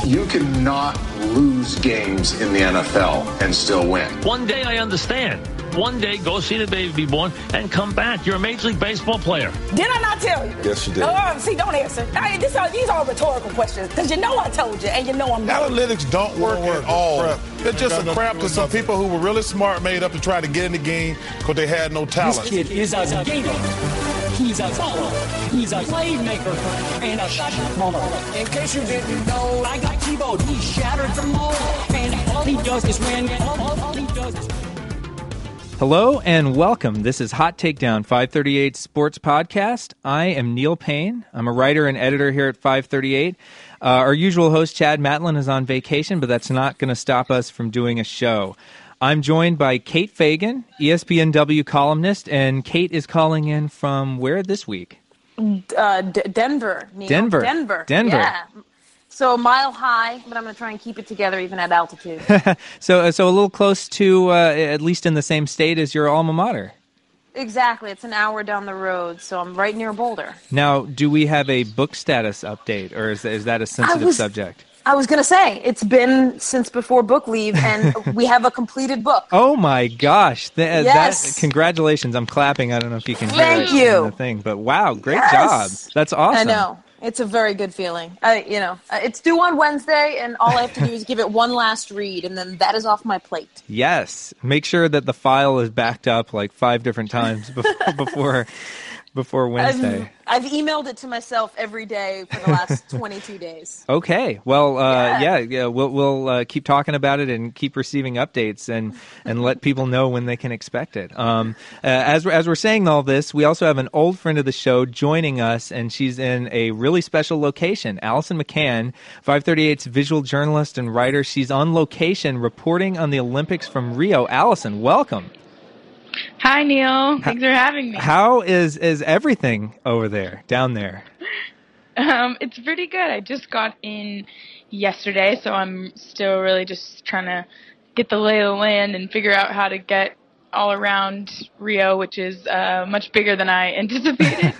You cannot lose games in the NFL and still win. One day I understand. One day go see the baby be born and come back. You're a Major League Baseball player. Did I not tell you? Yes, you did. See, don't answer. These are rhetorical questions because you know I told you and you know I'm not. Analytics don't work at all. They're just a crap to some people who were really smart, made up to try to get in the game because they had no talent. This kid is a gamer. He's a baller. He's a playmaker and a shot caller. In case you didn't know, I got T-Bone. He shattered the mold, and all he does is win. All he does is... Hello and welcome. This is Hot Takedown, 538 Sports Podcast. I am Neil Payne. I'm a writer and editor here at 538. Our usual host, Chad Matlin, is on vacation, but that's not going to stop us from doing a show. I'm joined by Kate Fagan, ESPNW columnist, and Kate is calling in from where this week? Denver, Neil. Denver. Yeah. So a mile high, but I'm going to try and keep it together even at altitude. So a little close to, at least in the same state as your alma mater. Exactly. It's an hour down the road, so I'm right near Boulder. Now, do we have a book status update, or is that a sensitive subject? I was going to say, it's been since before book leave, and we have a completed book. Oh, my gosh. Yes. Congratulations. I'm clapping. I don't know if you can hear Thank it you. in the thing, but wow, great Yes. job. That's awesome. I know. It's a very good feeling. It's due on Wednesday, and all I have to do is give it one last read, and then that is off my plate. Yes. Make sure that the file is backed up like 5 different times before Wednesday. I've emailed it to myself every day for the last 22 days. Okay. Well, yeah. We'll keep talking about it and keep receiving updates and let people know when they can expect it. As we're saying all this, we also have an old friend of the show joining us, and she's in a really special location. Allison McCann, 538's visual journalist and writer. She's on location reporting on the Olympics from Rio. Allison, welcome. Hi, Neil. Thanks for having me. How is everything over there, down there? It's pretty good. I just got in yesterday, so I'm still really just trying to get the lay of the land and figure out how to get all around Rio, which is much bigger than I anticipated.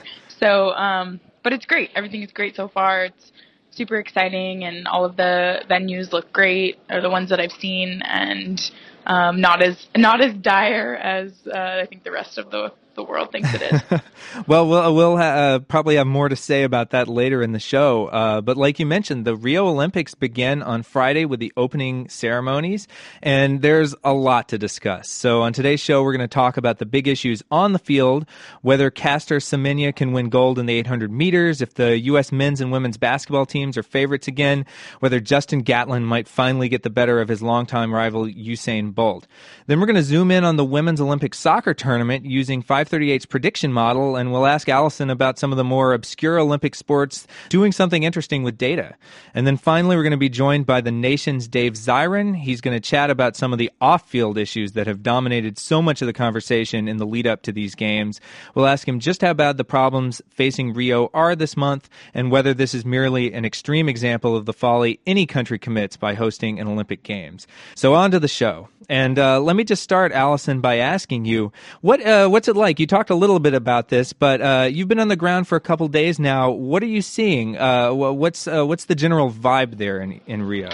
But it's great. Everything is great so far. It's super exciting, and all of the venues look great, or the ones that I've seen, and not as dire as I think the rest of the world thinks it is. Well, we'll probably have more to say about that later in the show. But like you mentioned, the Rio Olympics began on Friday with the opening ceremonies, and there's a lot to discuss. So on today's show, we're going to talk about the big issues on the field, whether Caster Semenya can win gold in the 800 meters, if the U.S. men's and women's basketball teams are favorites again, whether Justin Gatlin might finally get the better of his longtime rival Usain Bolt. Then we're going to zoom in on the women's Olympic soccer tournament using 538's prediction model, and we'll ask Allison about some of the more obscure Olympic sports doing something interesting with data. And then finally, we're going to be joined by the Nation's Dave Zirin. He's going to chat about some of the off-field issues that have dominated so much of the conversation in the lead-up to these games. We'll ask him just how bad the problems facing Rio are this month, and whether this is merely an extreme example of the folly any country commits by hosting an Olympic Games. So on to the show. And let me just start, Allison, by asking you, what's it like? You talked a little bit about this, but you've been on the ground for a couple days now. What are you seeing? What's the general vibe there in Rio?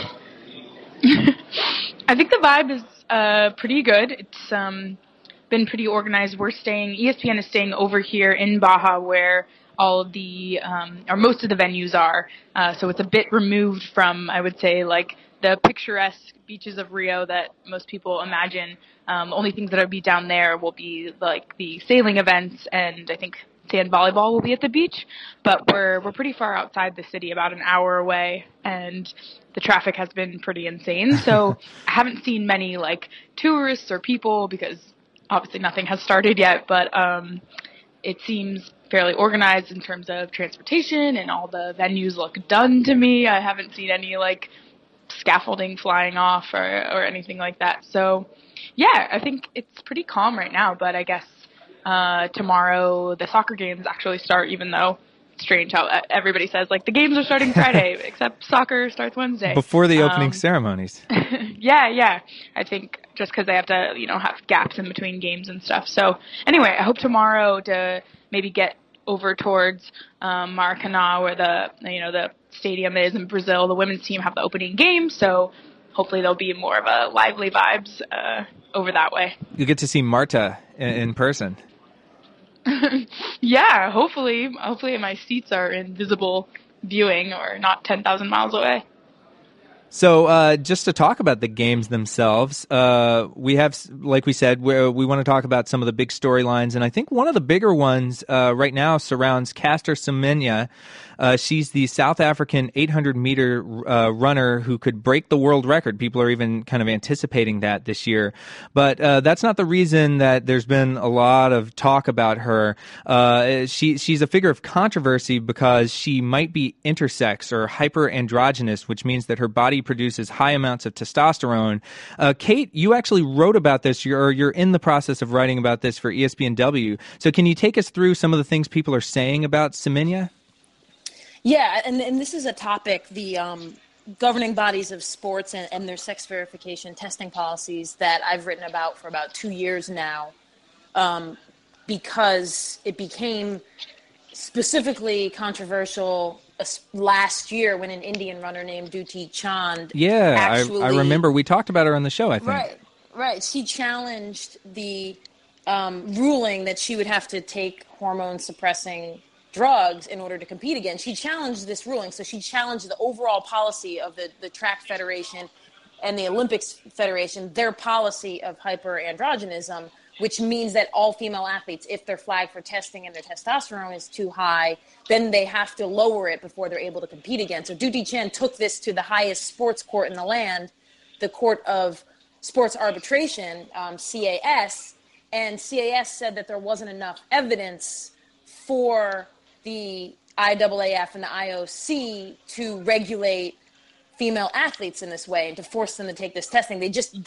I think the vibe is pretty good. It's been pretty organized. ESPN is staying over here in Baja, where all of the or most of the venues are. So it's a bit removed from, I would say, like the picturesque beaches of Rio that most people imagine. The only things that will be down there will be like the sailing events, and I think sand volleyball will be at the beach. But we're pretty far outside the city, about an hour away, and the traffic has been pretty insane. So I haven't seen many like tourists or people, because obviously nothing has started yet. But it seems fairly organized in terms of transportation, and all the venues look done to me. I haven't seen any like scaffolding flying off or anything like that. So yeah, I think it's pretty calm right now, but I guess tomorrow the soccer games actually start, even though it's strange how everybody says like the games are starting Friday, except soccer starts Wednesday. Before the opening ceremonies. Yeah. I think just because they have to, have gaps in between games and stuff. So anyway, I hope tomorrow to maybe get over towards Maracanã, where the stadium is in Brazil. The women's team have the opening game, so hopefully there'll be more of a lively vibes over that way. You get to see Marta in person. Yeah, hopefully my seats are in visible viewing or not 10,000 miles away. So just to talk about the games themselves, we have, like we said, we want to talk about some of the big storylines. And I think one of the bigger ones right now surrounds Caster Semenya. She's the South African 800-meter runner who could break the world record. People are even kind of anticipating that this year. But that's not the reason that there's been a lot of talk about her. She's a figure of controversy because she might be intersex or hyperandrogynous, which means that her body produces high amounts of testosterone. Kate, you actually wrote about this, you're in the process of writing about this for ESPNW. So can you take us through some of the things people are saying about Semenya? Yeah, and this is a topic, the governing bodies of sports and their sex verification testing policies that I've written about for about 2 years now, because it became specifically controversial last year when an Indian runner named Dutee Chand I remember we talked about her on the show, I think. Right. She challenged the ruling that she would have to take hormone-suppressing drugs in order to compete again. She challenged this ruling. So she challenged the overall policy of the Track Federation and the Olympics Federation, their policy of hyperandrogenism, which means that all female athletes, if they're flagged for testing and their testosterone is too high, then they have to lower it before they're able to compete again. So Dutee Chand took this to the highest sports court in the land, the Court of Sports Arbitration, CAS, and CAS said that there wasn't enough evidence for the IAAF and the IOC to regulate female athletes in this way and to force them to take this testing.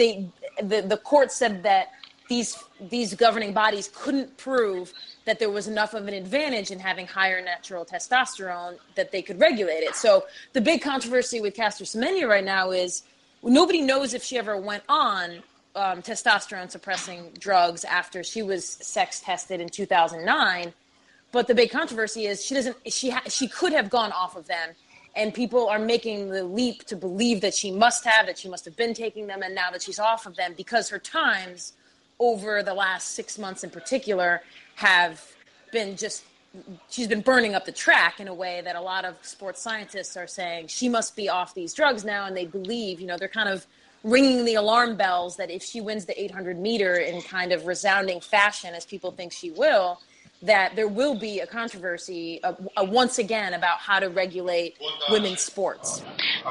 The court said that these governing bodies couldn't prove that there was enough of an advantage in having higher natural testosterone that they could regulate it. So the big controversy with Caster Semenya right now is nobody knows if she ever went on testosterone suppressing drugs after she was sex tested in 2009. But the big controversy is she could have gone off of them, and people are making the leap to believe that she must have been taking them, and now that she's off of them because her times over the last 6 months in particular have been she's been burning up the track in a way that a lot of sports scientists are saying she must be off these drugs now, and they believe, they're kind of ringing the alarm bells that if she wins the 800 meter in kind of resounding fashion, as people think she will, that there will be a controversy once again about how to regulate women's sports.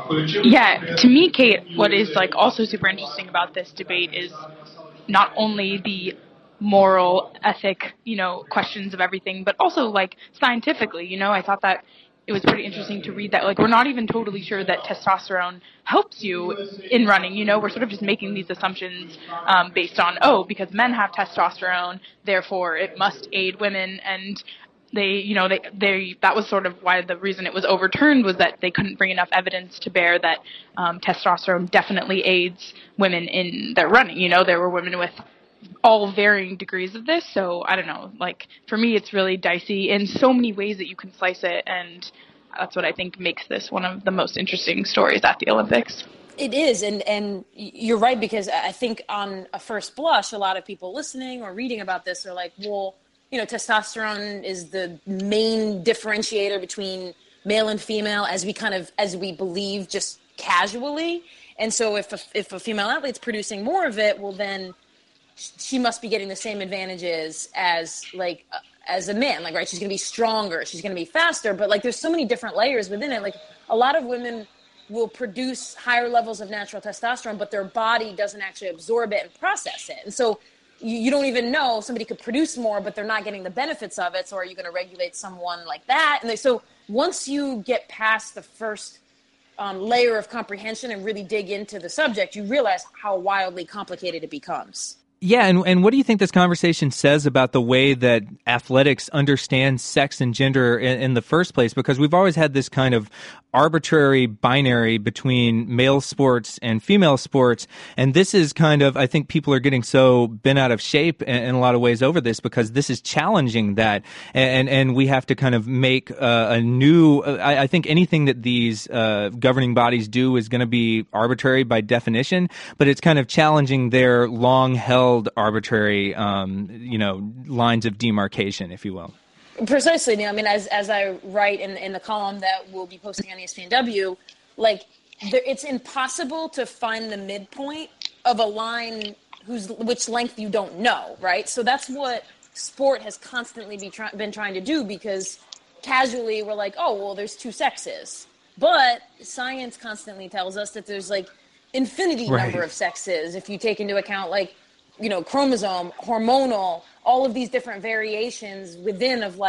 Yeah, to me, Kate, what is also super interesting about this debate is not only the moral, ethic, questions of everything, but also scientifically, I thought that it was pretty interesting to read that we're not even totally sure that testosterone helps you in running. We're sort of just making these assumptions based on, because men have testosterone, therefore it must aid women. And they that was sort of why the reason it was overturned was that they couldn't bring enough evidence to bear that testosterone definitely aids women in their running. There were women with all varying degrees of this. So I don't know, for me, it's really dicey in so many ways that you can slice it. And that's what I think makes this one of the most interesting stories at the Olympics. It is. And you're right, because I think on a first blush, a lot of people listening or reading about this are like, well, testosterone is the main differentiator between male and female as we believe just casually. And so if a female athlete's producing more of it, well, then she must be getting the same advantages as a man, right? She's going to be stronger. She's going to be faster. But there's so many different layers within it. A lot of women will produce higher levels of natural testosterone, but their body doesn't actually absorb it and process it. And so you don't even know, somebody could produce more, but they're not getting the benefits of it. So are you going to regulate someone like that? And so once you get past the first layer of comprehension and really dig into the subject, you realize how wildly complicated it becomes. Yeah, and what do you think this conversation says about the way that athletics understands sex and gender in the first place? Because we've always had this kind of arbitrary binary between male sports and female sports, and this is kind of, I think people are getting so bent out of shape in a lot of ways over this, because this is challenging that, and we have to kind of make a new, I think anything that these governing bodies do is going to be arbitrary by definition, but it's kind of challenging their long-held arbitrary, lines of demarcation, if you will. Precisely, Neil. I mean, as I write in the column that we'll be posting on ESPNW, it's impossible to find the midpoint of a line which length you don't know, right? So that's what sport has constantly been trying to do, because casually we're like, oh, well, there's two sexes. But science constantly tells us that there's infinity number of sexes if you take into account chromosome, hormonal, all of these different variations within of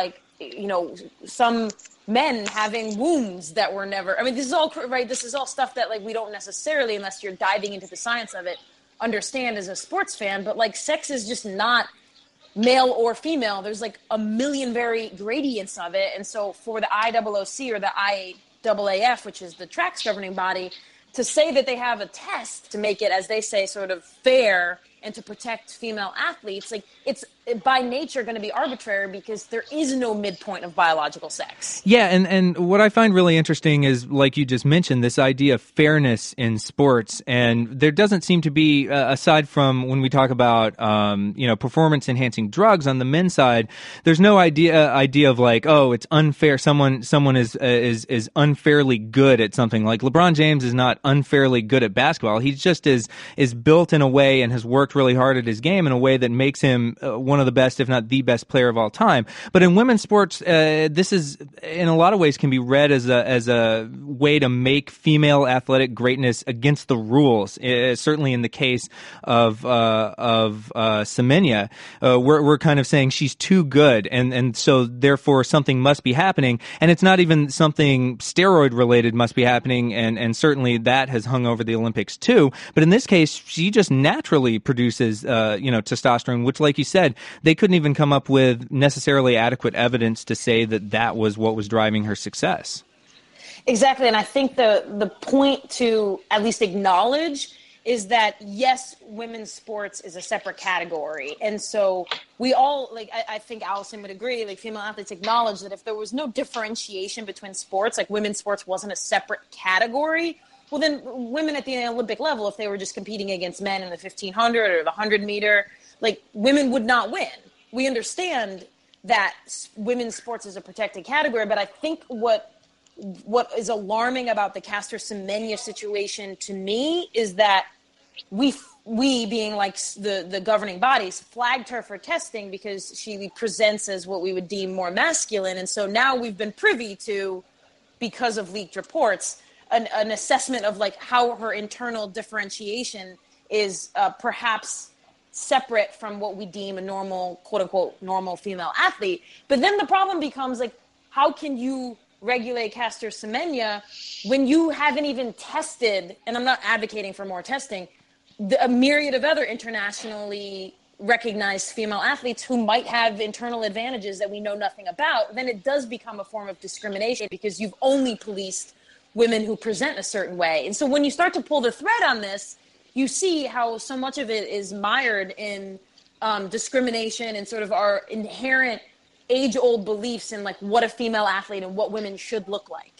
some men having wombs that were never, I mean, this is all right. This is all stuff that we don't necessarily, unless you're diving into the science of it, understand as a sports fan. But sex is just not male or female. There's a million gradients of it. And so for the IOOC or the IAAF, which is the track's governing body, to say that they have a test to make it, as they say, sort of fair and to protect female athletes, it's by nature going to be arbitrary, because there is no midpoint of biological sex. Yeah, and what I find really interesting is, like you just mentioned, this idea of fairness in sports, and there doesn't seem to be, aside from when we talk about performance-enhancing drugs on the men's side, there's no idea of it's unfair. Someone is unfairly good at something. Like LeBron James is not unfairly good at basketball. He just is built in a way and has worked really hard at his game in a way that makes him one of the best, if not the best player of all time. But in women's sports, this is, in a lot of ways, can be read as a way to make female athletic greatness against the rules. Certainly in the case of Semenya, we're kind of saying she's too good, and so therefore something must be happening. And it's not even something steroid related must be happening, and certainly that has hung over the Olympics too. But in this case, she just naturally produces testosterone, which, like you said, they couldn't even come up with necessarily adequate evidence to say that was what was driving her success. Exactly, and I think the point to at least acknowledge is that, yes, women's sports is a separate category. And so we all, I think Allison would agree, female athletes acknowledge that if there was no differentiation between sports, women's sports wasn't a separate category, well, then women at the Olympic level, if they were just competing against men in the 1500 or the 100 meter, women would not win. We understand that women's sports is a protected category, but I think what is alarming about the Caster Semenya situation to me is that we being the governing bodies flagged her for testing because she presents as what we would deem more masculine. And so now we've been privy to, because of leaked reports, an assessment of how her internal differentiation is perhaps separate from what we deem a normal, quote unquote, normal female athlete. But then the problem becomes how can you regulate Caster Semenya when you haven't even tested, and I'm not advocating for more testing, a myriad of other internationally recognized female athletes who might have internal advantages that we know nothing about? Then it does become a form of discrimination, because you've only policed women who present a certain way. And so when you start to pull the thread on this, you see how so much of it is mired in discrimination and sort of our inherent age-old beliefs in what a female athlete and what women should look like.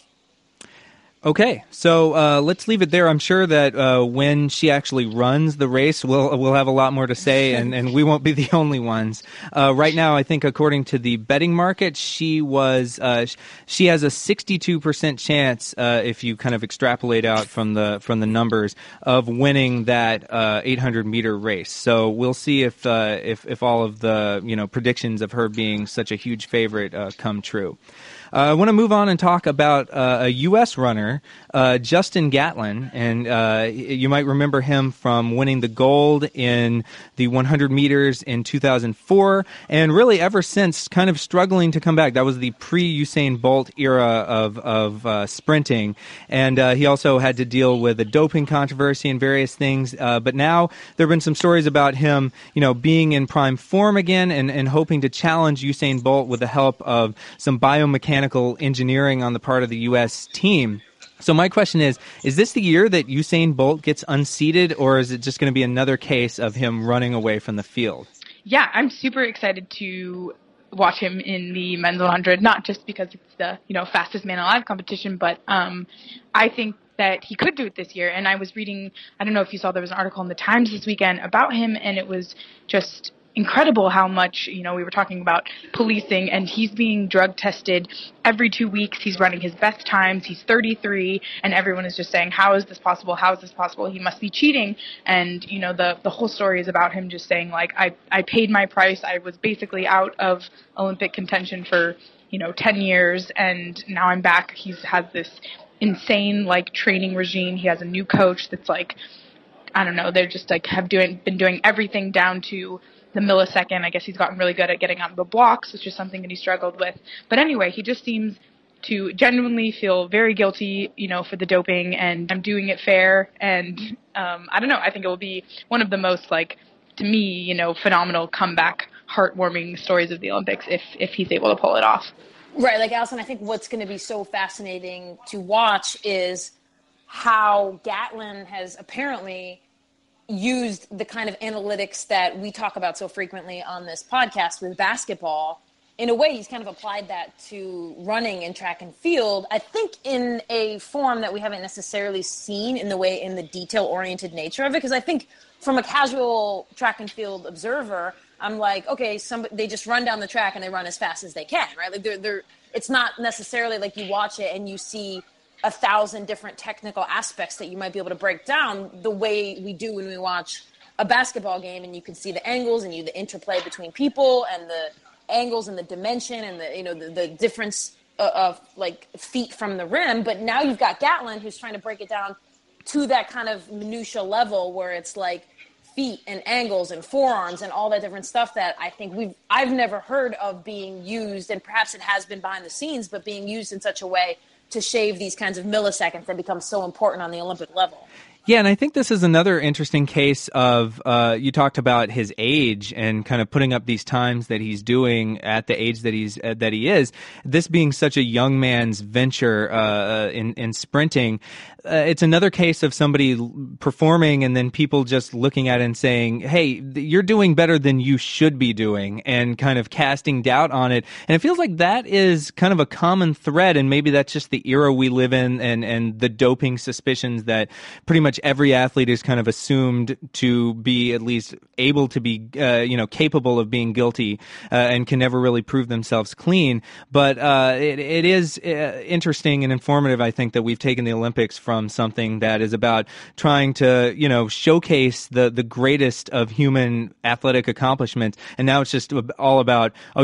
Okay, so let's leave it there. I'm sure that when she actually runs the race, we'll have a lot more to say, and we won't be the only ones. Right now, I think according to the betting market, she has a 62% chance, if you kind of extrapolate out from the numbers, of winning that 800 meter race. So we'll see if all of the predictions of her being such a huge favorite come true. I want to move on and talk about a U.S. runner, Justin Gatlin, and you might remember him from winning the gold in the 100 meters in 2004, and really ever since kind of struggling to come back. That was the pre-Usain Bolt era of sprinting, and he also had to deal with a doping controversy and various things. But now there have been some stories about him, being in prime form again and hoping to challenge Usain Bolt with the help of some biomechanical engineering on the part of the U.S. team. So my question is this the year that Usain Bolt gets unseated, or is it just going to be another case of him running away from the field? Yeah, I'm super excited to watch him in the men's 100, not just because it's the, fastest man alive competition, but I think that he could do it this year. And I was reading, I don't know if you saw, there was an article in the Times this weekend about him, and it was just incredible how much, we were talking about policing, and he's being drug tested every 2 weeks. He's running his best times. He's 33, and everyone is just saying, how is this possible? How is this possible? He must be cheating. And, the whole story is about him just saying, I paid my price. I was basically out of Olympic contention for, 10 years, and now I'm back. He has this insane, training regime. He has a new coach that's I don't know, they're just been doing everything down to the millisecond. I guess he's gotten really good at getting out of the blocks, which is something that he struggled with. But anyway, he just seems to genuinely feel very guilty, for the doping, and I'm doing it fair. And I don't know, I think it will be one of the most, to me, phenomenal comeback, heartwarming stories of the Olympics if he's able to pull it off. Right, Allison, I think what's going to be so fascinating to watch is how Gatlin has apparently used the kind of analytics that we talk about so frequently on this podcast with basketball. In a way, he's kind of applied that to running and track and field, I think in a form that we haven't necessarily seen in the detail-oriented nature of it. Because I think from a casual track and field observer, I'm like, okay, they just run down the track and they run as fast as they can, right? It's not necessarily like you watch it and you see 1,000 different technical aspects that you might be able to break down the way we do when we watch a basketball game, and you can see the angles and the interplay between people and the angles and the dimension and the difference of feet from the rim. But now you've got Gatlin who's trying to break it down to that kind of minutia level where it's feet and angles and forearms and all that different stuff that I think I've never heard of being used, and perhaps it has been behind the scenes, but being used in such a way to shave these kinds of milliseconds that become so important on the Olympic level. Yeah, and I think this is another interesting case of, you talked about his age and kind of putting up these times that he's doing at the age that he is. This being such a young man's venture in sprinting, it's another case of somebody performing and then people just looking at it and saying, hey, you're doing better than you should be doing, and kind of casting doubt on it. And it feels like that is kind of a common thread, and maybe that's just the era we live in and the doping suspicions that pretty much every athlete is kind of assumed to be at least able to be, capable of being guilty and can never really prove themselves clean. But it is interesting and informative, I think, that we've taken the Olympics from something that is about trying to, showcase the greatest of human athletic accomplishments, and now it's just all about, oh,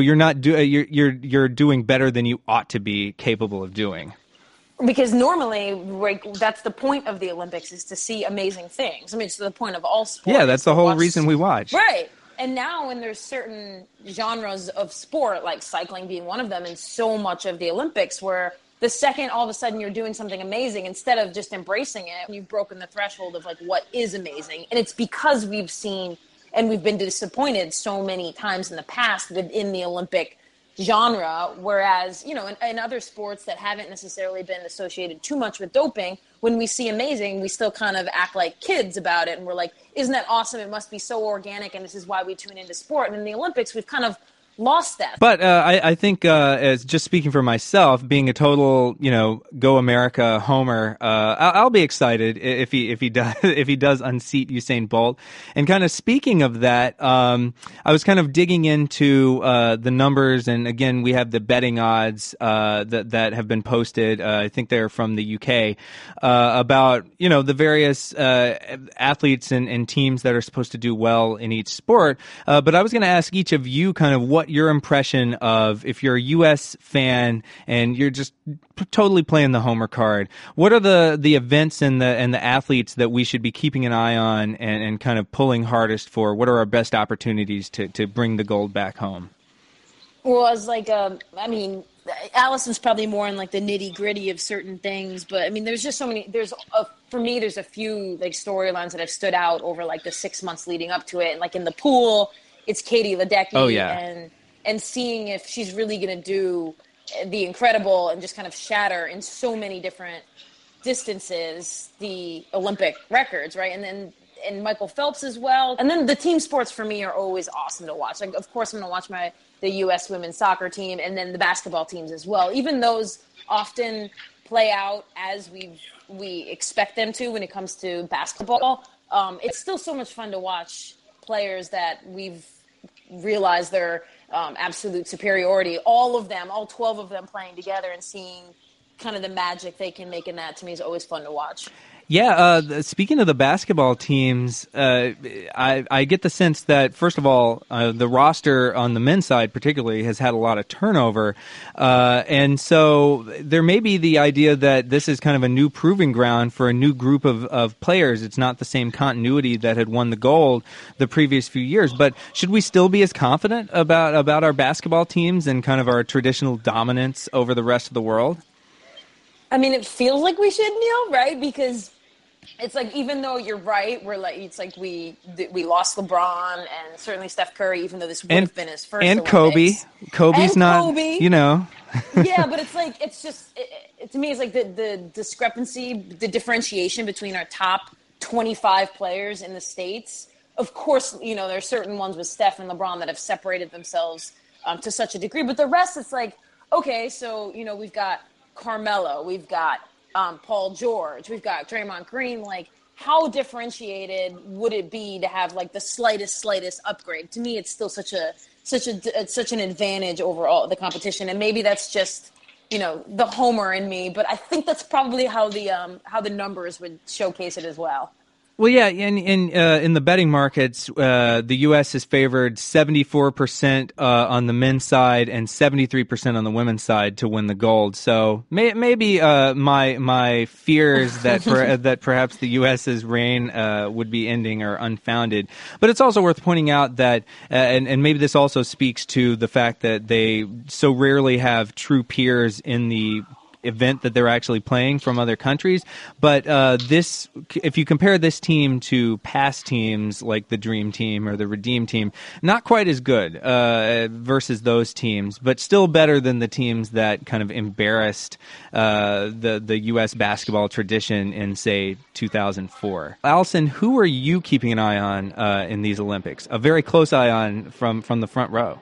you're doing better than you ought to be capable of doing. Because normally, that's the point of the Olympics, is to see amazing things. I mean, it's the point of all sports. Yeah, that's the whole reason we watch. Right. And now when there's certain genres of sport, like cycling being one of them, and so much of the Olympics, where the second all of a sudden you're doing something amazing, instead of just embracing it, you've broken the threshold of what is amazing. And it's because we've seen and we've been disappointed so many times in the past within the Olympic genre, whereas, in other sports that haven't necessarily been associated too much with doping, when we see amazing, we still kind of act like kids about it. And we're like, isn't that awesome? It must be so organic. And this is why we tune into sport. And in the Olympics, we've kind of lost that. But I think, as just speaking for myself, being a total, Go America homer, I'll be excited if he does unseat Usain Bolt. And kind of speaking of that, I was kind of digging into the numbers, and again, we have the betting odds that have been posted. I think they're from the UK about the various athletes and teams that are supposed to do well in each sport. But I was going to ask each of you kind of what want your impression of, if you're a U.S. fan and you're just totally playing the homer card, what are the events and the athletes that we should be keeping an eye on and kind of pulling hardest for? What are our best opportunities to bring the gold back home? Well, as like, Allison's probably more in like the nitty gritty of certain things, but I mean, there's just so many. For me, there's a few like storylines that have stood out over like the 6 months leading up to it, and like in the pool, it's Katie Ledecky. Oh, yeah. And seeing if she's really going to do the incredible and just kind of shatter in so many different distances the Olympic records, right? And Michael Phelps as well. And then the team sports for me are always awesome to watch. Like, of course, I'm going to watch the U.S. women's soccer team and then the basketball teams as well. Even those often play out as we expect them to when it comes to basketball. It's still so much fun to watch players that we've realized their absolute superiority. All 12 of them playing together and seeing kind of the magic they can make in that, to me, is always fun to watch. Yeah, speaking of the basketball teams, I get the sense that, first of all, the roster on the men's side particularly has had a lot of turnover. And so there may be the idea that this is kind of a new proving ground for a new group of players. It's not the same continuity that had won the gold the previous few years. But should we still be as confident about our basketball teams and kind of our traditional dominance over the rest of the world? I mean, it feels like we should, Neil, right? Because it's like, even though you're right, it's like we lost LeBron and certainly Steph Curry, even though this would have been his first Olympics. Kobe. Kobe's and not, Kobe. Yeah, but it's like, it's just, to me, it's like the discrepancy, the differentiation between our top 25 players in the States. Of course, there are certain ones with Steph and LeBron that have separated themselves to such a degree. But the rest, it's like, okay, so, we've got Carmelo, we've got Paul George, we've got Draymond Green. Like, how differentiated would it be to have like the slightest upgrade? To me, it's still such an advantage overall the competition, and maybe that's just the homer in me, but I think that's probably how the numbers would showcase it as well. Well, yeah, in the betting markets, the U.S. is favored 74% on the men's side and 73% on the women's side to win the gold. So maybe my fears that that perhaps the U.S.'s reign would be ending are unfounded. But it's also worth pointing out that, and maybe this also speaks to the fact that they so rarely have true peers in the event that they're actually playing from other countries. But if you compare this team to past teams like the Dream Team or the Redeem Team, not quite as good versus those teams, but still better than the teams that kind of embarrassed the U.S. basketball tradition in, say, 2004. Allison, who are you keeping an eye on in these Olympics? A very close eye on from the front row.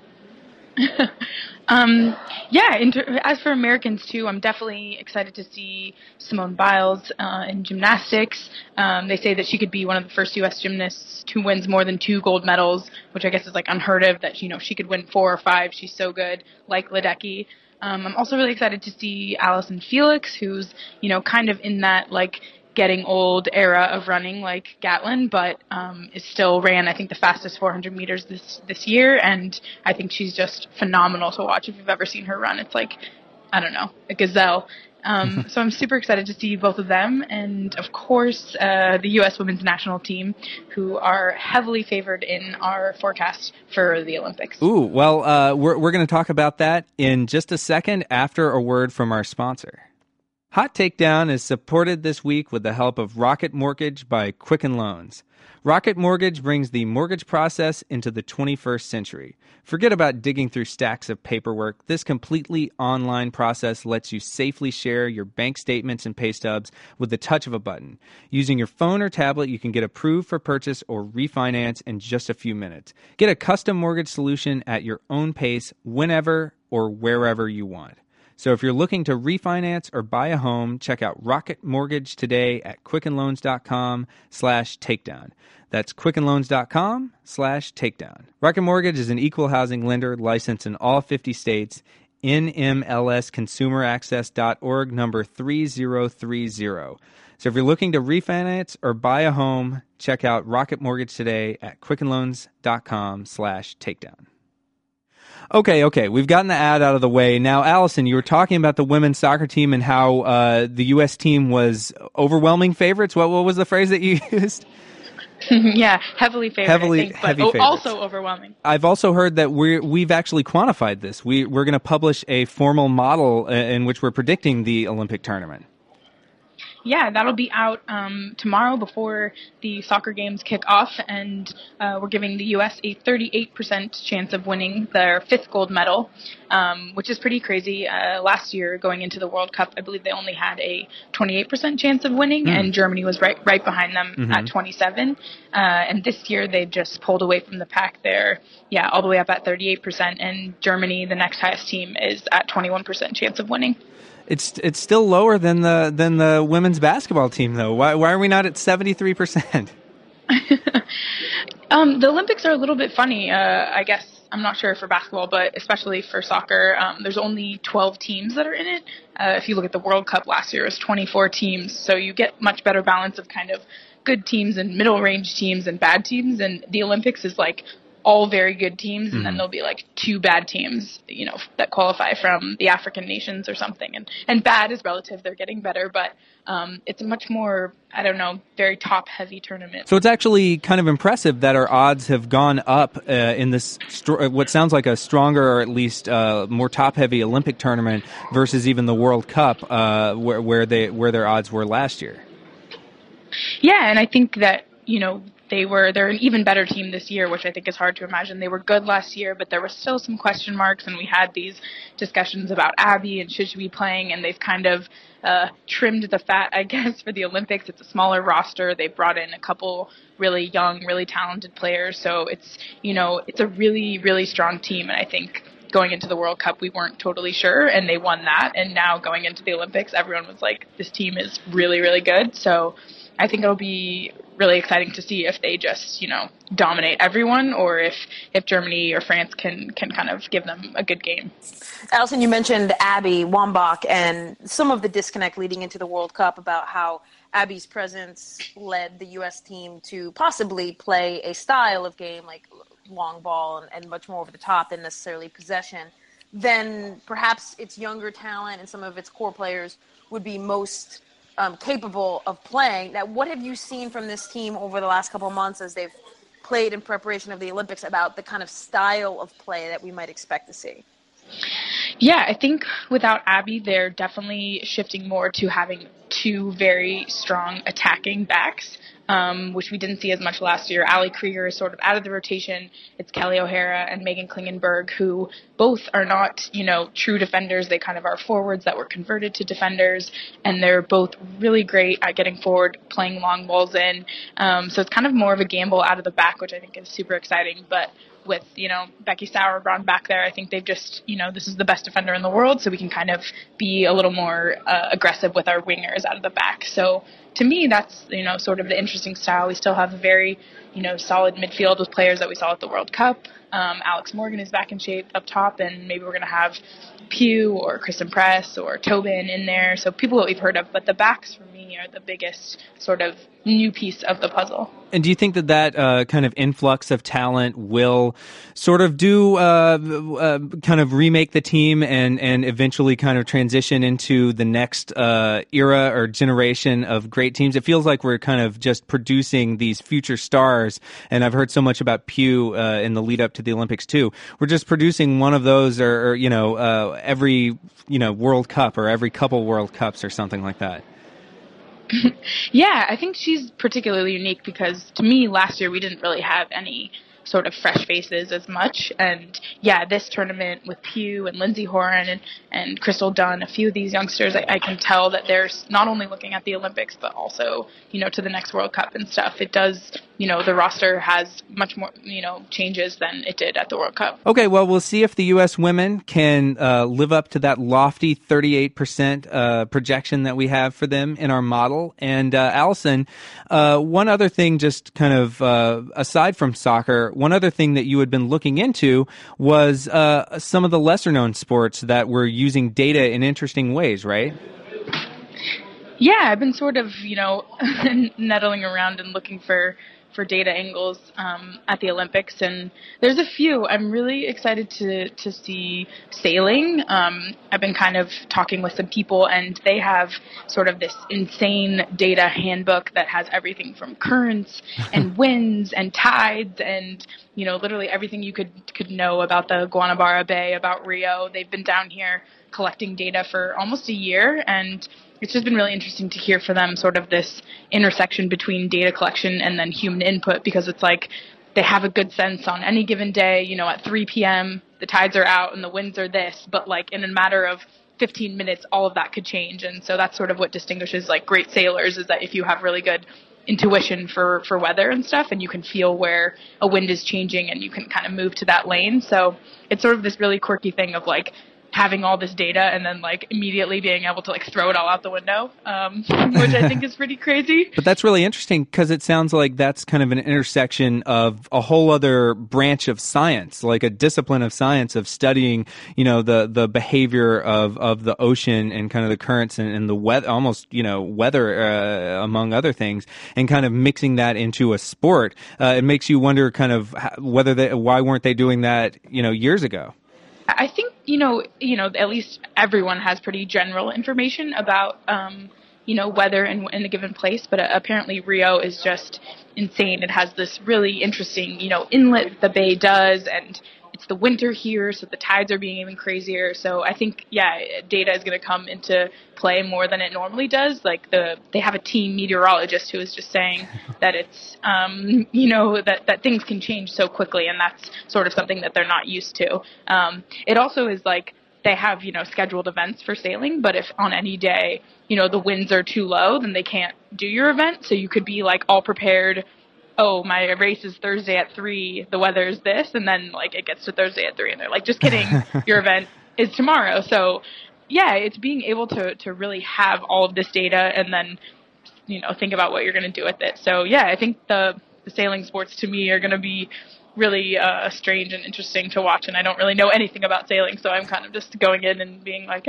As for Americans too, I'm definitely excited to see Simone Biles in gymnastics. They say that she could be one of the first U.S. gymnasts who wins more than 2 gold medals, which I guess is like unheard of, that she could win 4 or 5. She's so good, like Ledecky. I'm also really excited to see Allison Felix, who's kind of in that like getting old era of running like Gatlin, but is still ran, I think, the fastest 400 meters this year, and I think she's just phenomenal to watch. If you've ever seen her run, it's like, I don't know, a gazelle. So I'm super excited to see both of them, and of course the U.S. women's national team, who are heavily favored in our forecast for the Olympics. Ooh, well, we're going to talk about that in just a second after a word from our sponsor. Hot Takedown is supported this week with the help of Rocket Mortgage by Quicken Loans. Rocket Mortgage brings the mortgage process into the 21st century. Forget about digging through stacks of paperwork. This completely online process lets you safely share your bank statements and pay stubs with the touch of a button. Using your phone or tablet, you can get approved for purchase or refinance in just a few minutes. Get a custom mortgage solution at your own pace, whenever or wherever you want. So if you're looking to refinance or buy a home, check out Rocket Mortgage today at quickenloans.com/takedown. That's quickenloans.com/takedown. Rocket Mortgage is an equal housing lender licensed in all 50 states. NMLSconsumeraccess.org number 3030. So if you're looking to refinance or buy a home, check out Rocket Mortgage today at quickenloans.com/takedown. Okay. We've gotten the ad out of the way. Now, Allison, you were talking about the women's soccer team and how the U.S. team was overwhelming favorites. What was the phrase that you used? Yeah, heavily favored, heavy favorites. Also overwhelming. I've also heard that we've actually quantified this. We're going to publish a formal model in which we're predicting the Olympic tournament. Yeah, that'll be out tomorrow before the soccer games kick off, and we're giving the U.S. a 38% chance of winning their 5th gold medal, which is pretty crazy. Last year, going into the World Cup, I believe they only had a 28% chance of winning, and Germany was right behind them at 27. And this year, they've just pulled away from the pack there, all the way up at 38%, and Germany, the next highest team, is at 21% chance of winning. It's still lower than the women's basketball team, though. Why are we not at 73%? The Olympics are a little bit funny, I guess. I'm not sure for basketball, but especially for soccer, there's only 12 teams that are in it. If you look at the World Cup last year, it was 24 teams, so you get much better balance of kind of good teams and middle-range teams and bad teams, and the Olympics is like all very good teams, and then there'll be like 2 bad teams, that qualify from the African nations or something. And bad is relative; they're getting better, but it's a much more, very top-heavy tournament. So it's actually kind of impressive that our odds have gone up in this what sounds like a stronger, or at least more top-heavy Olympic tournament versus even the World Cup, where their odds were last year. Yeah, and I think that they're an even better team this year, which I think is hard to imagine. They were good last year, but there were still some question marks, and we had these discussions about Abby and should she be playing, and they've kind of trimmed the fat, I guess, for the Olympics. It's a smaller roster. They brought in a couple really young, really talented players, so it's a really, really strong team, and I think going into the World Cup, we weren't totally sure, and they won that, and now going into the Olympics, everyone was like, this team is really, really good, so I think it'll be really exciting to see if they just, dominate everyone, or if Germany or France can kind of give them a good game. Allison, you mentioned Abby Wambach and some of the disconnect leading into the World Cup about how Abby's presence led the U.S. team to possibly play a style of game like long ball and much more over the top than necessarily possession. Then perhaps its younger talent and some of its core players would be most capable of playing. Now, what have you seen from this team over the last couple of months as they've played in preparation of the Olympics about the kind of style of play that we might expect to see? Yeah, I think without Abby, they're definitely shifting more to having 2 very strong attacking backs, which we didn't see as much last year. Ali Krieger is sort of out of the rotation. It's Kelly O'Hara and Megan Klingenberg, who both are not, true defenders. They kind of are forwards that were converted to defenders, and they're both really great at getting forward, playing long balls in. So it's kind of more of a gamble out of the back, which I think is super exciting. But with, Becky Sauerbrunn back there, I think they've just, this is the best defender in the world, so we can kind of be a little more aggressive with our wingers out of the back. So to me, that's, sort of the interesting style. We still have a very, solid midfield with players that we saw at the World Cup. Alex Morgan is back in shape up top, and maybe we're going to have Pugh or Kristen Press or Tobin in there. So people that we've heard of, but the backs for me are the biggest sort of new piece of the puzzle. And do you think that kind of influx of talent will sort of do kind of remake the team and eventually kind of transition into the next era or generation of great teams? It feels like we're kind of just producing these future stars, and I've heard so much about Pugh in the lead up to the Olympics too. We're just producing one of those, or every World Cup or every couple World Cups or something like that. Yeah, I think she's particularly unique because to me last year we didn't really have any sort of fresh faces as much. And yeah, this tournament with Pugh and Lindsay Horan and Crystal Dunn, a few of these youngsters, I can tell that they're not only looking at the Olympics, but also, to the next World Cup and stuff. It does, the roster has much more, changes than it did at the World Cup. Okay, well, we'll see if the U.S. women can live up to that lofty 38% projection that we have for them in our model. And Allison, one other thing, just kind of aside from soccer, one other thing that you had been looking into was some of the lesser-known sports that were using data in interesting ways, right? Yeah, I've been sort of, nettling around and looking for for data angles at the Olympics, and there's a few. I'm really excited to see sailing. I've been kind of talking with some people, and they have sort of this insane data handbook that has everything from currents and winds and tides and, you know, literally everything you could know about the Guanabara Bay, about Rio. They've been down here collecting data for almost a year, and it's just been really interesting to hear for them sort of this intersection between data collection and then human input, because it's like they have a good sense on any given day, you know, at 3 p.m. the tides are out and the winds are this, but like in a matter of 15 minutes, all of that could change. And so that's sort of what distinguishes like great sailors, is that if you have really good intuition for weather and stuff, and you can feel where a wind is changing and you can kind of move to that lane. So it's sort of this really quirky thing of like having all this data and then like immediately being able to like throw it all out the window, which I think is pretty crazy. But that's really interesting, because it sounds like that's kind of an intersection of a whole other branch of science, like a discipline of science of studying, you know, the behavior of the ocean and kind of the currents and the weather, almost, you know, weather among other things, and kind of mixing that into a sport. It makes you wonder kind of why weren't they doing that, you know, years ago? I think, you know, at least everyone has pretty general information about, you know, weather in a given place, but apparently Rio is just insane. It has this really interesting, you know, inlet the bay does, and it's the winter here, so the tides are being even crazier. So I think, yeah, data is going to come into play more than it normally does. Like they have a team meteorologist who is just saying that it's, you know, that things can change so quickly, and that's sort of something that they're not used to. It also is like they have, you know, scheduled events for sailing, but if on any day, you know, the winds are too low, then they can't do your event. So you could be like all prepared. Oh, my race is Thursday at 3, the weather is this, and then, like, it gets to Thursday at 3, and they're like, just kidding, your event is tomorrow. So, yeah, it's being able to really have all of this data and then, you know, think about what you're going to do with it. So, yeah, I think the sailing sports, to me, are going to be really strange and interesting to watch, and I don't really know anything about sailing, so I'm kind of just going in and being like,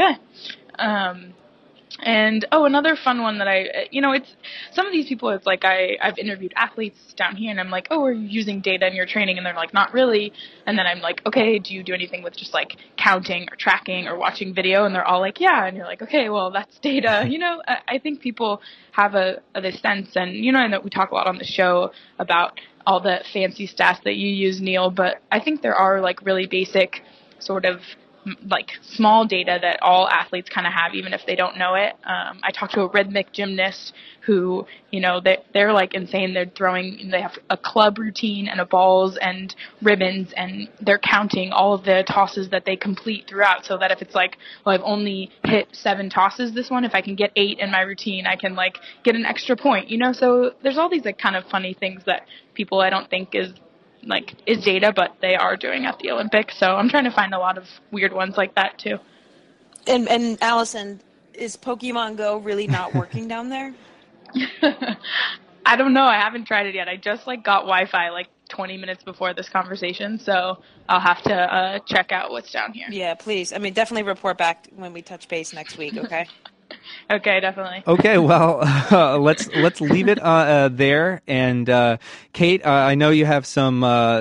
And, another fun one that it's, some of these people, it's like I've interviewed athletes down here, and I'm like, are you using data in your training? And they're like, not really. And then I'm like, okay, do you do anything with just like counting or tracking or watching video? And they're all like, yeah. And you're like, okay, well, that's data. You know, I think people have this sense, and, you know, I know we talk a lot on the show about all the fancy stats that you use, Neil, but I think there are like really basic sort of like small data that all athletes kind of have, even if they don't know it. I talked to a rhythmic gymnast who, you know, they're like insane. They have a club routine and a balls and ribbons, and they're counting all of the tosses that they complete throughout, so that if it's like, well, I've only hit 7 tosses this one, if I can get 8 in my routine, I can like get an extra point, you know? So there's all these like kind of funny things that people I don't think is data, but they are doing at the Olympics. So I'm trying to find a lot of weird ones like that too. And Allison, is Pokemon Go really not working down there? I don't know. I haven't tried it yet. I just got Wi-Fi 20 minutes before this conversation, so I'll have to check out what's down here. Yeah, please. I mean, definitely report back when we touch base next week, okay? Okay, definitely. Okay, well, let's leave it there. And Kate, I know you have some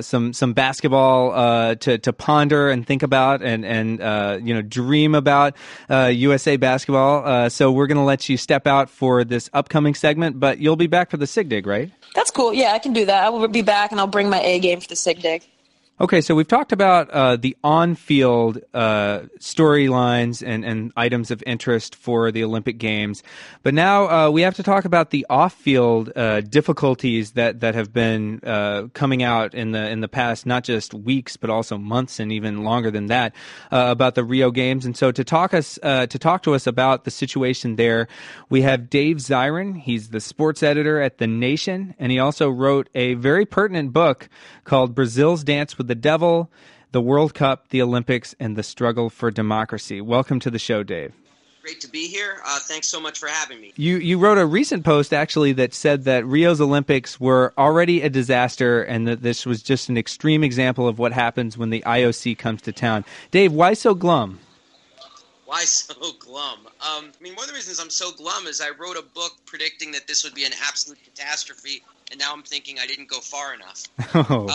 basketball to ponder and think about, and you know, dream about USA basketball. So we're going to let you step out for this upcoming segment, but you'll be back for the Sig Dig, right? That's cool. Yeah, I can do that. I will be back, and I'll bring my A game for the Sig Dig. Okay, so we've talked about the on-field storylines and items of interest for the Olympic Games, but now we have to talk about the off-field difficulties that have been coming out in the past, not just weeks but also months and even longer than that, about the Rio Games. And so to talk to us about the situation there, we have Dave Zirin. He's the sports editor at The Nation, and he also wrote a very pertinent book called Brazil's Dance with the Devil, the World Cup, the Olympics, and the Struggle for Democracy. Welcome to the show, Dave. Great to be here. Thanks so much for having me. You wrote a recent post, actually, that said that Rio's Olympics were already a disaster and that this was just an extreme example of what happens when the IOC comes to town. Dave, why so glum? Why so glum? I mean, one of the reasons I'm so glum is I wrote a book predicting that this would be an absolute catastrophe, and now I'm thinking I didn't go far enough. Oh.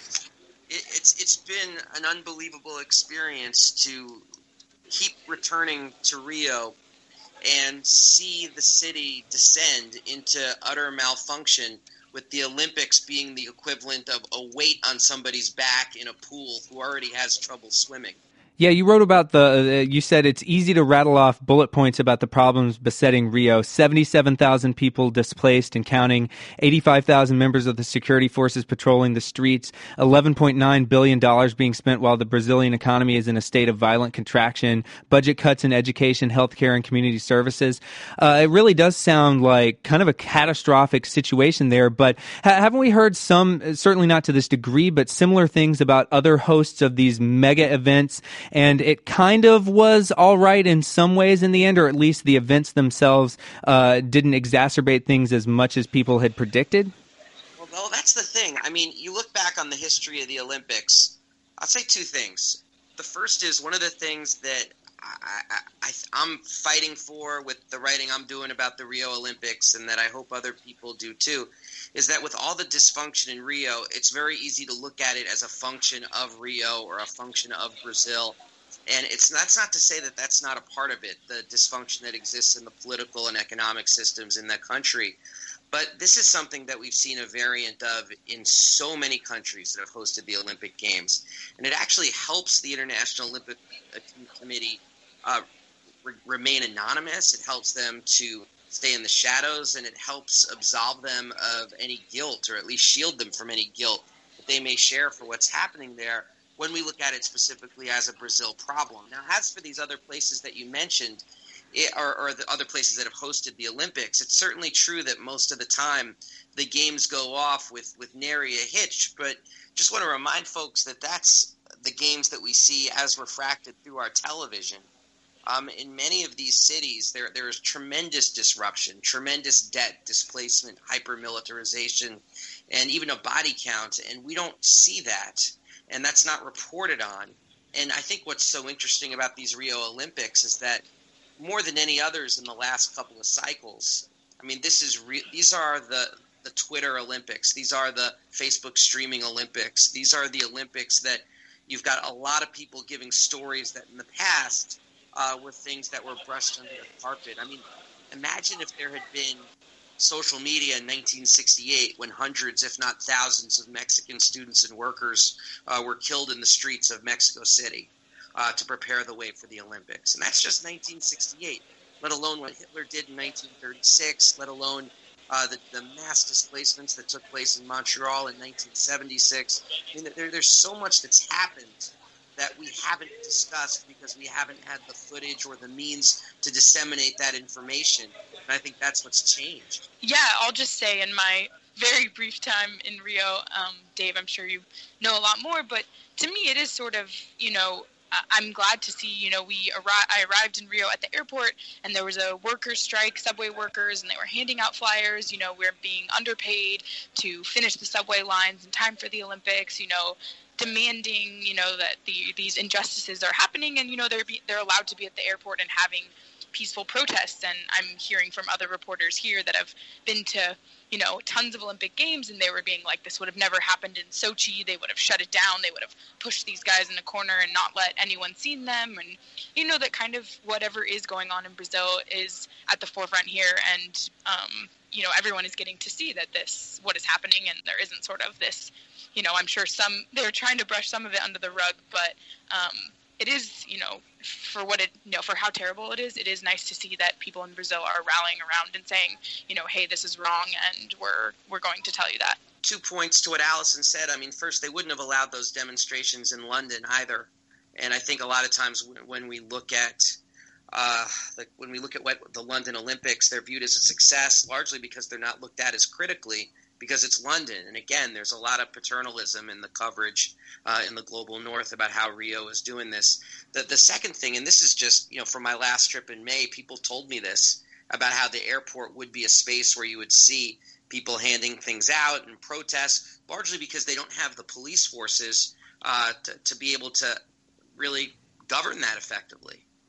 It's been an unbelievable experience to keep returning to Rio and see the city descend into utter malfunction, with the Olympics being the equivalent of a weight on somebody's back in a pool who already has trouble swimming. Yeah, you wrote about you said it's easy to rattle off bullet points about the problems besetting Rio. 77,000 people displaced and counting, 85,000 members of the security forces patrolling the streets, $11.9 billion being spent while the Brazilian economy is in a state of violent contraction, budget cuts in education, healthcare, and community services. It really does sound like kind of a catastrophic situation there, but haven't we heard some, certainly not to this degree, but similar things about other hosts of these mega events? And it kind of was all right in some ways in the end, or at least the events themselves didn't exacerbate things as much as people had predicted? Well, that's the thing. I mean, you look back on the history of the Olympics, I'll say two things. The first is one of the things that I'm fighting for with the writing I'm doing about the Rio Olympics, and that I hope other people do too, is that with all the dysfunction in Rio, it's very easy to look at it as a function of Rio or a function of Brazil. And that's not to say that that's not a part of it, the dysfunction that exists in the political and economic systems in the country. But this is something that we've seen a variant of in so many countries that have hosted the Olympic Games. And it actually helps the International Olympic Committee remain anonymous. It helps them to stay in the shadows, and it helps absolve them of any guilt, or at least shield them from any guilt that they may share for what's happening there when we look at it specifically as a Brazil problem. Now, as for these other places that you mentioned, or the other places that have hosted the Olympics, it's certainly true that most of the time the games go off with nary a hitch, but just want to remind folks that that's the games that we see as refracted through our television. In many of these cities, there is tremendous disruption, tremendous debt, displacement, hyper-militarization, and even a body count, and we don't see that, and that's not reported on. And I think what's so interesting about these Rio Olympics is that more than any others in the last couple of cycles, I mean, these are the Twitter Olympics. These are the Facebook streaming Olympics. These are the Olympics that you've got a lot of people giving stories that in the past were things that were brushed under the carpet. I mean, imagine if there had been social media in 1968 when hundreds, if not thousands, of Mexican students and workers were killed in the streets of Mexico City to prepare the way for the Olympics. And that's just 1968, let alone what Hitler did in 1936, let alone the mass displacements that took place in Montreal in 1976. I mean, there's so much that's happened that we haven't discussed because we haven't had the footage or the means to disseminate that information. And I think that's what's changed. Yeah, I'll just say in my very brief time in Rio, Dave, I'm sure you know a lot more, but to me it is sort of, I'm glad to see, I arrived in Rio at the airport and there was a workers' strike, subway workers, and they were handing out flyers, we're being underpaid to finish the subway lines in time for the Olympics, demanding, that these injustices are happening, and they're allowed to be at the airport and having peaceful protests. And I'm hearing from other reporters here that have been to tons of Olympic Games, and they were being like, this would have never happened in Sochi. They would have shut it down. They would have pushed these guys in the corner and not let anyone see them. And that kind of whatever is going on in Brazil is at the forefront here, and everyone is getting to see that what is happening, and there isn't sort of this. I'm sure they're trying to brush some of it under the rug, but it is, for how terrible it is nice to see that people in Brazil are rallying around and saying, hey, this is wrong, and we're going to tell you that. 2 points to what Allison said. I mean, first, they wouldn't have allowed those demonstrations in London either. And I think a lot of times when we look at what the London Olympics, they're viewed as a success, largely because they're not looked at as critically, because it's London. And again, there's a lot of paternalism in the coverage in the global north about how Rio is doing this. The second thing, and this is just, from my last trip in May, people told me this about how the airport would be a space where you would see people handing things out and protests, largely because they don't have the police forces to be able to really govern that effectively.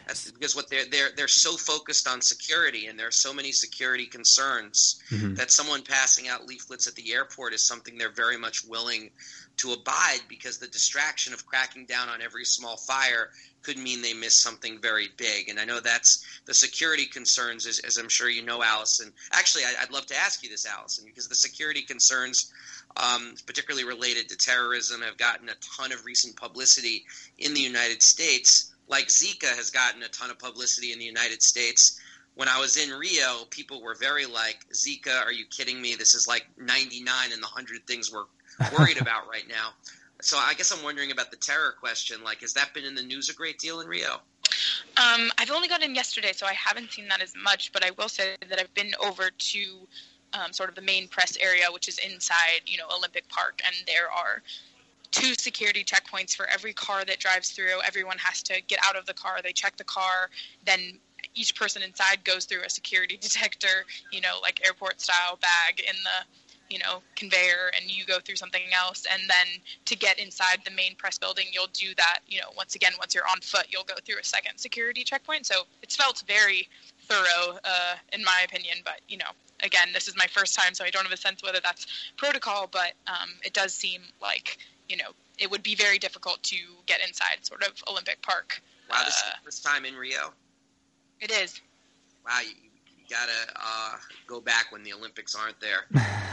That's because what they're so focused on security, and there are so many security concerns that someone passing out leaflets at the airport is something they're very much willing to abide, because the distraction of cracking down on every small fire could mean they miss something very big. And I know that's the security concerns, as I'm sure you know, Allison. Actually, I'd love to ask you this, Allison, because the security concerns, particularly related to terrorism, have gotten a ton of recent publicity in the United States, like Zika has gotten a ton of publicity in the United States. When I was in Rio, people were very like, Zika, are you kidding me? This is like 99 in the 100 things we're worried about right now. So I guess I'm wondering about the terror question. Like, has that been in the news a great deal in Rio? I've only got in yesterday, so I haven't seen that as much, but I will say that I've been over to sort of the main press area, which is inside, Olympic Park, and there are 2 security checkpoints for every car that drives through. Everyone has to get out of the car. They check the car. Then each person inside goes through a security detector, like airport-style bag in the conveyor, and you go through something else. And then to get inside the main press building, you'll do that, once again, once you're on foot, you'll go through a second security checkpoint. So it's felt very thorough, in my opinion. But, again, this is my first time, so I don't have a sense whether that's protocol, but it does seem like, it would be very difficult to get inside sort of Olympic Park. Wow, this is the first time in Rio? It is. Wow, you gotta go back when the Olympics aren't there.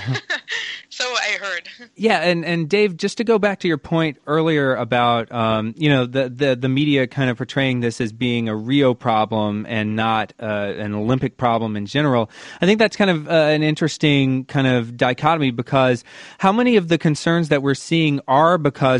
So I heard. Yeah, and Dave, just to go back to your point earlier about the media kind of portraying this as being a Rio problem and not an Olympic problem in general, I think that's kind of an interesting kind of dichotomy, because how many of the concerns that we're seeing are because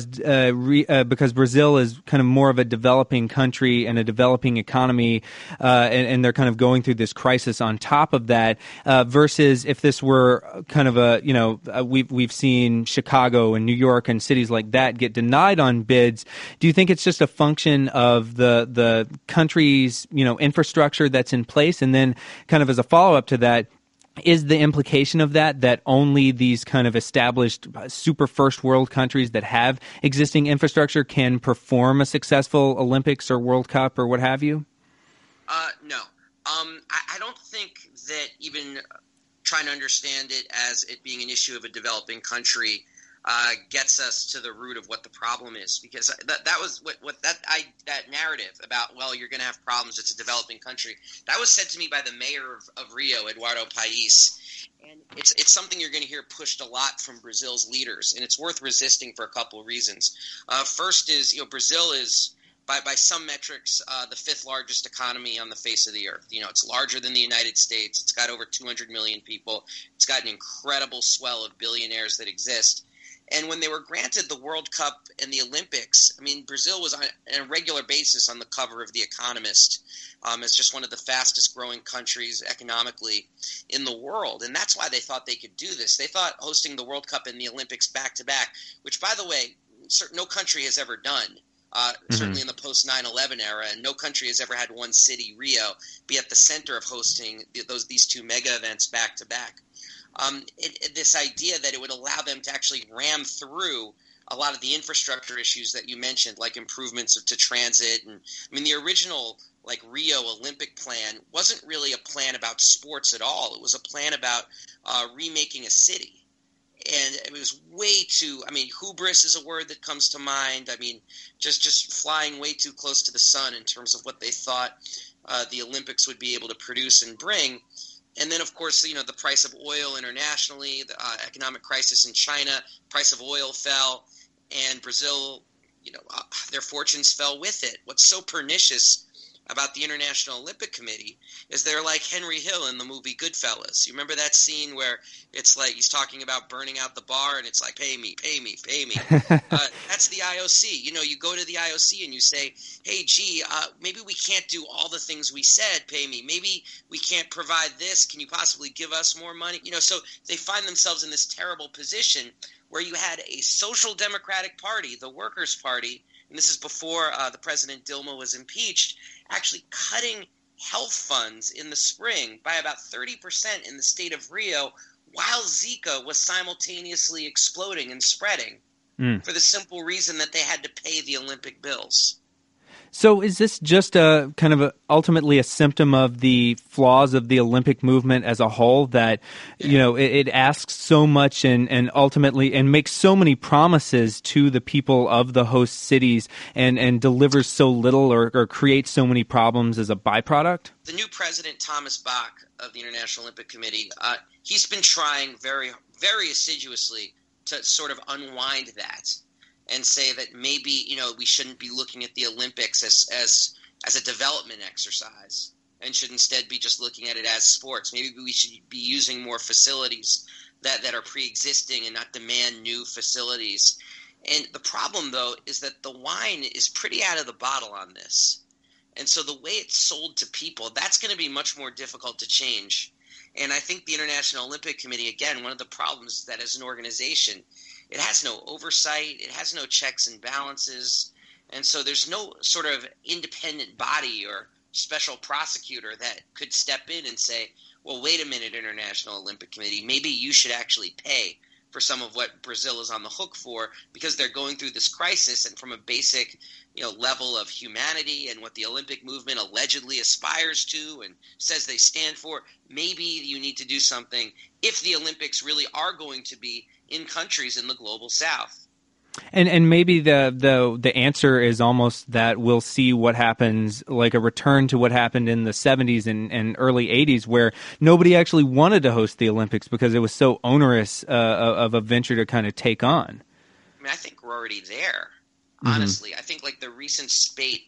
Brazil is kind of more of a developing country and a developing economy, and they're kind of going through this crisis on top of that, versus if this were kind of we've seen Chicago and New York and cities like that get denied on bids. Do you think it's just a function of the country's infrastructure that's in place? And then kind of as a follow-up to that, is the implication of that only these kind of established super first world countries that have existing infrastructure can perform a successful Olympics or World Cup or what have you? No. I don't think that even trying to understand it as it being an issue of a developing country gets us to the root of what the problem is, because that was that narrative about, well, you're going to have problems, it's a developing country, that was said to me by the mayor of Rio, Eduardo Paes, and it's something you're going to hear pushed a lot from Brazil's leaders, and it's worth resisting for a couple of reasons. First is, Brazil is, by some metrics, the 5th largest economy on the face of the earth. It's larger than the United States. It's got over 200 million people. It's got an incredible swell of billionaires that exist. And when they were granted the World Cup and the Olympics, Brazil was on a regular basis on the cover of The Economist as just one of the fastest growing countries economically in the world. And that's why they thought they could do this. They thought hosting the World Cup and the Olympics back to back, which, by the way, no country has ever done. Certainly in the post-9/11 era, and no country has ever had one city, Rio, be at the center of hosting these 2 mega events back to back. This idea that it would allow them to actually ram through a lot of the infrastructure issues that you mentioned, like improvements to transit, and the original Rio Olympic plan wasn't really a plan about sports at all. It was a plan about remaking a city. And it was way too – hubris is a word that comes to mind. Just flying way too close to the sun in terms of what they thought the Olympics would be able to produce and bring. And then, of course, the price of oil internationally, the economic crisis in China, price of oil fell, and Brazil, their fortunes fell with it. What's so pernicious about the International Olympic Committee is they're like Henry Hill in the movie Goodfellas. You remember that scene where it's like he's talking about burning out the bar and it's like, pay me, pay me, pay me. That's the IOC. You go to the IOC and you say, hey, gee, maybe we can't do all the things we said, pay me. Maybe we can't provide this. Can you possibly give us more money? So they find themselves in this terrible position where you had a social democratic party, the Workers' Party, and this is before the President Dilma was impeached, actually cutting health funds in the spring by about 30% in the state of Rio, while Zika was simultaneously exploding and spreading for the simple reason that they had to pay the Olympic bills. So is this just a kind of ultimately a symptom of the flaws of the Olympic movement as a whole, that, it asks so much and ultimately and makes so many promises to the people of the host cities and delivers so little or creates so many problems as a byproduct? The new president, Thomas Bach of the International Olympic Committee, he's been trying very, very assiduously to sort of unwind that and say that maybe, we shouldn't be looking at the Olympics as a development exercise and should instead be just looking at it as sports. Maybe we should be using more facilities that are pre-existing and not demand new facilities. And the problem, though, is that the wine is pretty out of the bottle on this. And so the way it's sold to people, that's going to be much more difficult to change. And I think the International Olympic Committee, again, one of the problems is that as an organization, it has no oversight, it has no checks and balances, and so there's no sort of independent body or special prosecutor that could step in and say, well, wait a minute, International Olympic Committee, maybe you should actually pay for some of what Brazil is on the hook for because they're going through this crisis, and from a basic level of humanity and what the Olympic movement allegedly aspires to and says they stand for, maybe you need to do something if the Olympics really are going to be in countries in the global south. And maybe the answer is almost that we'll see what happens, like a return to what happened in the 70s and early 80s, where nobody actually wanted to host the Olympics because it was so onerous of a venture to kind of take on. I mean, I think we're already there, honestly. I think like the recent spate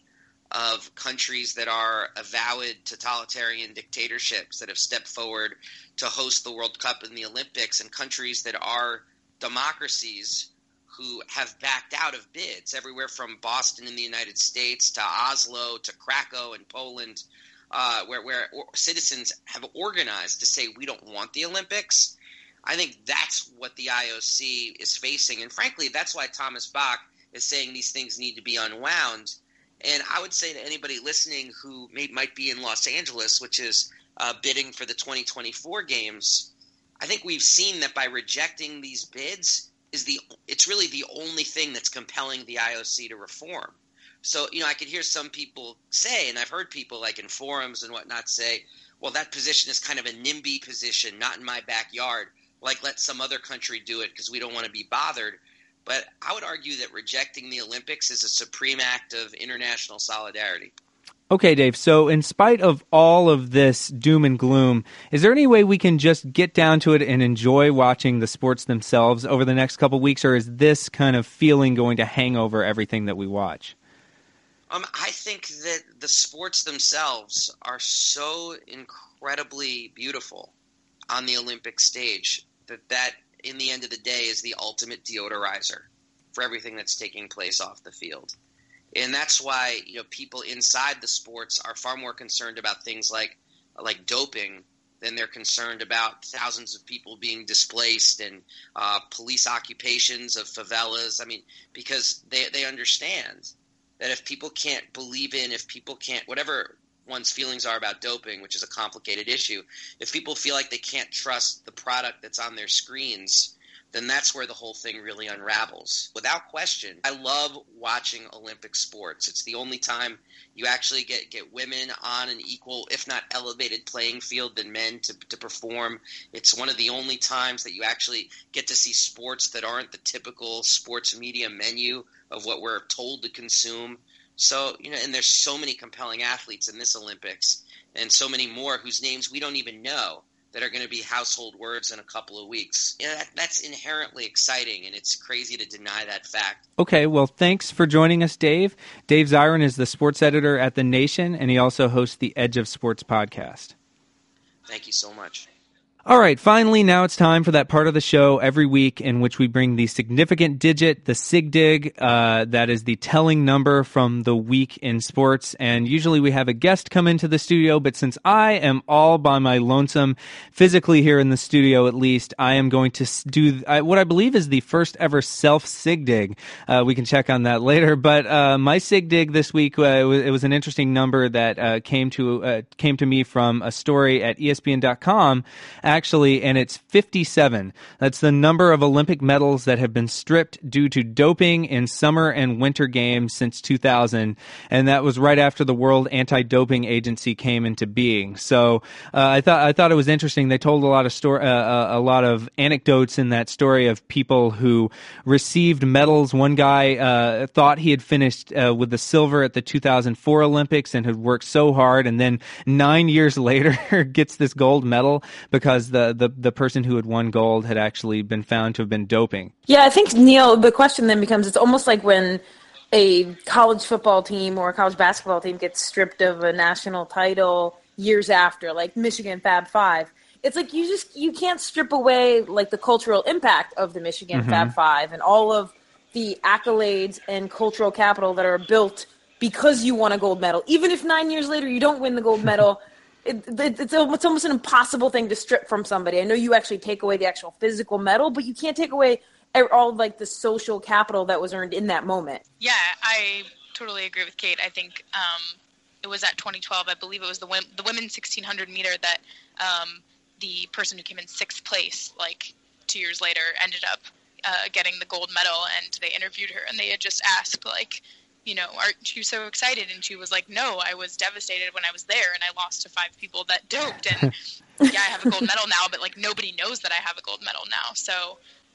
of countries that are avowed totalitarian dictatorships that have stepped forward to host the World Cup and the Olympics, and countries that are democracies who have backed out of bids, everywhere from Boston in the United States to Oslo to Krakow in Poland, where citizens have organized to say we don't want the Olympics. I think that's what the IOC is facing. And frankly, that's why Thomas Bach is saying these things need to be unwound. And I would say to anybody listening who might be in Los Angeles, which is bidding for the 2024 games, I think we've seen that by rejecting these bids, it's really the only thing that's compelling the IOC to reform. So, I could hear some people say, and I've heard people like in forums and whatnot say, well, that position is kind of a NIMBY position, not in my backyard, like let some other country do it because we don't want to be bothered. But I would argue that rejecting the Olympics is a supreme act of international solidarity. Okay, Dave, so in spite of all of this doom and gloom, is there any way we can just get down to it and enjoy watching the sports themselves over the next couple of weeks, or is this kind of feeling going to hang over everything that we watch? I think that the sports themselves are so incredibly beautiful on the Olympic stage that in the end of the day is the ultimate deodorizer for everything that's taking place off the field. And that's why people inside the sports are far more concerned about things like doping than they're concerned about thousands of people being displaced and police occupations of favelas. I mean, because they understand that if people can't believe in, if people can't, whatever one's feelings are about doping, which is a complicated issue, if people feel like they can't trust the product that's on their screens, then that's where the whole thing really unravels. Without question, I love watching Olympic sports. It's the only time you actually get women on an equal, if not elevated playing field than men to perform. It's one of the only times that you actually get to see sports that aren't the typical sports media menu of what we're told to consume. So, and there's so many compelling athletes in this Olympics and so many more whose names we don't even know that are going to be household words in a couple of weeks. That's inherently exciting, and it's crazy to deny that fact. Okay, well, thanks for joining us, Dave. Dave Zirin is the sports editor at The Nation, and he also hosts the Edge of Sports podcast. Thank you so much. All right, finally, now it's time for that part of the show every week in which we bring the significant digit, the SIGDIG, that is the telling number from the week in sports. And usually we have a guest come into the studio, but since I am all by my lonesome, physically here in the studio at least, I am going to do what I believe is the first ever self-SIGDIG. We can check on that later. But my SIGDIG this week, it was an interesting number that came to me from a story at ESPN.com, actually, and it's 57. That's the number of Olympic medals that have been stripped due to doping in summer and winter games since 2000, and that was right after the World Anti-Doping Agency came into being. So I thought it was interesting. They told a lot of anecdotes in that story of people who received medals. One guy thought he had finished with the silver at the 2004 Olympics and had worked so hard, and then 9 years later gets this gold medal because the person who had won gold had actually been found to have been doping. Yeah, I think, Neil, the question then becomes, it's almost like when a college football team or a college basketball team gets stripped of a national title years after, like Michigan Fab Five. It's like you can't strip away like the cultural impact of the Michigan Fab Five and all of the accolades and cultural capital that are built because you won a gold medal. Even if 9 years later you don't win the gold medal, it's almost an impossible thing to strip from somebody. I know you actually take away the actual physical medal, but you can't take away all like the social capital that was earned in that moment. Yeah, I totally agree with Kate. I think it was at 2012, I believe it was the women's 1600 meter that the person who came in sixth place, like 2 years later, ended up getting the gold medal, and they interviewed her, and they had just asked, like, you know, aren't you so excited? And she was like, no, I was devastated when I was there, and I lost to 5 people that doped, and yeah, I have a gold medal now, but, like, nobody knows that I have a gold medal now, so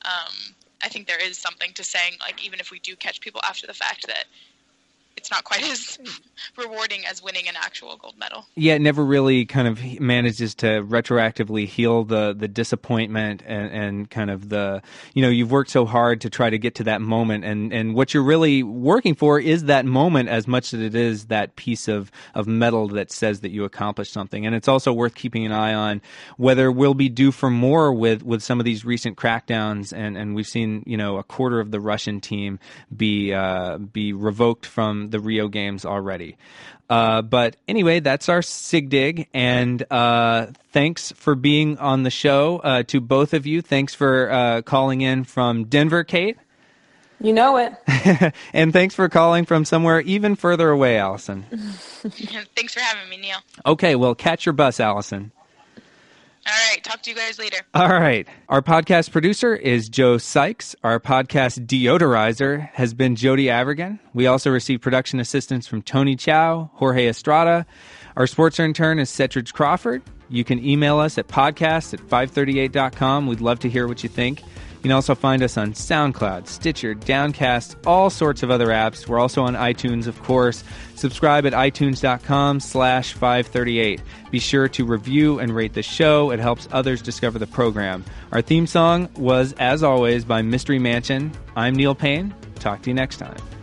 I think there is something to saying, like, even if we do catch people after the fact, that it's not quite as rewarding as winning an actual gold medal. Yeah, it never really kind of manages to retroactively heal the disappointment and kind of the, you know, you've worked so hard to try to get to that moment, and what you're really working for is that moment as much as it is that piece of metal that says that you accomplished something. And it's also worth keeping an eye on whether we'll be due for more with some of these recent crackdowns, and we've seen, you know, a quarter of the Russian team be revoked from the Rio Games already. But anyway, that's our SIGDIG, and thanks for being on the show to both of you. Thanks for calling in from Denver, Kate. You know it. And thanks for calling from somewhere even further away, Allison. Thanks for having me, Neil. Okay, well, catch your bus, Allison. All right, talk to you guys later. All right. Our podcast producer is Joe Sykes. Our podcast deodorizer has been Jody Avergan. We also receive production assistance from Tony Chow, Jorge Estrada. Our sports intern is Setridge Crawford. You can email us at podcast@538.com. We'd love to hear what you think. You can also find us on SoundCloud, Stitcher, Downcast, all sorts of other apps. We're also on iTunes, of course. Subscribe at itunes.com/538. Be sure to review and rate the show. It helps others discover the program. Our theme song was, as always, by Mystery Mansion. I'm Neil Payne. Talk to you next time.